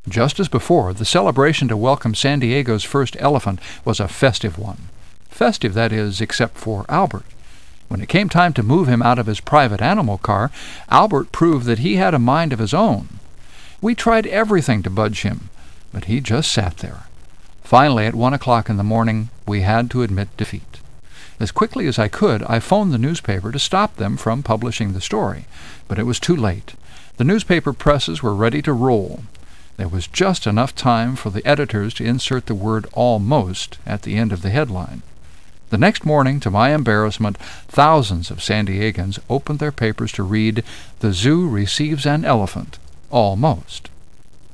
Just as before, the celebration to welcome San Diego's first elephant was a festive one. Festive, that is, except for Albert. When it came time to move him out of his private animal car, Albert proved that he had a mind of his own. We tried everything to budge him, but he just sat there. Finally, at 1 o'clock in the morning, we had to admit defeat. As quickly as I could, I phoned the newspaper to stop them from publishing the story, but it was too late. The newspaper presses were ready to roll. There was just enough time for the editors to insert the word "almost" at the end of the headline. The next morning, to my embarrassment, thousands of San Diegans opened their papers to read, "The zoo receives an elephant, almost."